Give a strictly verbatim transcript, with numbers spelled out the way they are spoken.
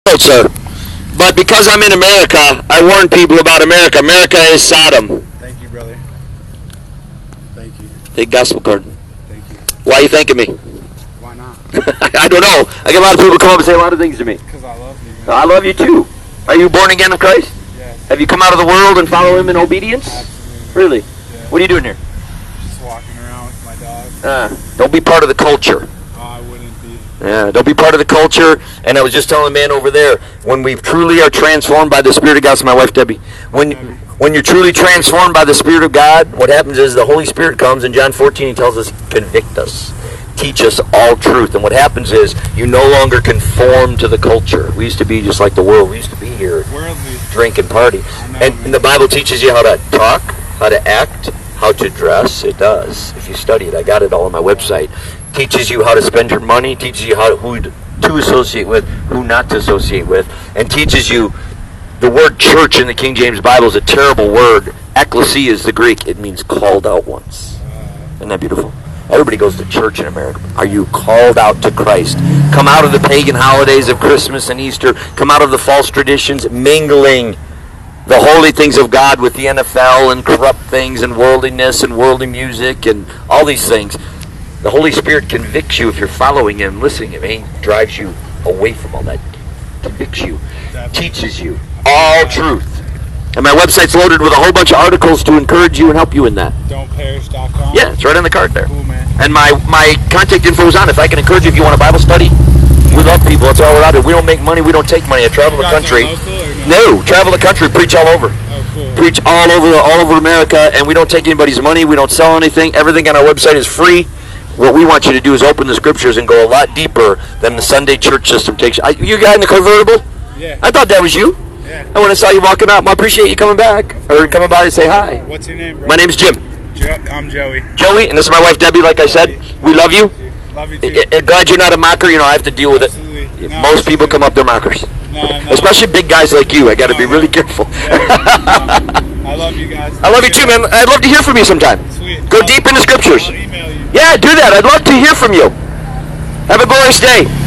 sir. But because I'm in America, I warn people about America. America is Sodom. Thank you, brother. Thank you. Take gospel card. Thank you. Why are you thanking me? Why not? I don't know. I get a lot of people come up and say a lot of things to me. Because I love you. Man. I love you too. Are you born again of Christ? Yes. Have you come out of the world and follow Him in obedience? Absolutely. Really? Yeah. What are you doing here? Just walking around with my dog. Uh, don't be part of the culture. Oh, I wouldn't be. Yeah, don't be part of the culture. And I was just telling the man over there, when we truly are transformed by the Spirit of God, it's my wife Debbie. When when you're truly transformed by the Spirit of God, what happens is the Holy Spirit comes. In John fourteen, He tells us, convict us, teach us all truth. And what happens is you no longer conform to the culture. We used to be just like the world. We used to be here, Worldly. drink and party. know, And, man. and the Bible teaches you how to talk, how to act, how to dress. It does. If you study it, I got it all on my website. Teaches you how to spend your money, teaches you how to, who to associate with, who not to associate with, and teaches you the word church in the King James Bible is a terrible word. Ecclesia is the Greek. It means called out once. Isn't that beautiful? Everybody goes to church in America. Are you called out to Christ? Come out of the pagan holidays of Christmas and Easter. Come out of the false traditions, mingling the holy things of God with the N F L and corrupt things and worldliness and worldly music and all these things. The Holy Spirit convicts you if you're following Him, listening to Him. He drives you away from all that. Convicts you, Definitely. teaches you all truth. And my website's loaded with a whole bunch of articles to encourage you and help you in that. don't perish dot com. Yeah, it's right on the card there. Cool, man. And my, my contact info is on. If I can encourage you, if you want a Bible study, we love people. That's all we're out there. We don't make money. We don't take money. I travel You the guys country. are local or no? No, travel the country, preach all over. Oh, cool. Preach all over, all over America, and we don't take anybody's money. We don't sell anything. Everything on our website is free. What we want you to do is open the scriptures and go a lot deeper than the Sunday church system takes you. I, you guy in the convertible? Yeah. I thought that was you. Yeah. And when I saw you walking out, I appreciate you coming back or coming by to say hi. What's your name, bro? My name's Jim. Jo- I'm Joey. Joey, and this is my wife Debbie. Like I said, we love you. Love you too. I- I- Glad you're not a mocker. You know, I have to deal with it. Absolutely. No, Most people come up, they're mockers. No, no. Especially big guys like you. I got to be No. really careful. I love you guys. I love you too, man. I'd love to hear from you sometime. Sweet. Go I'll- deep in the scriptures. I'll email you. Yeah, do that. I'd love to hear from you. Have a glorious day.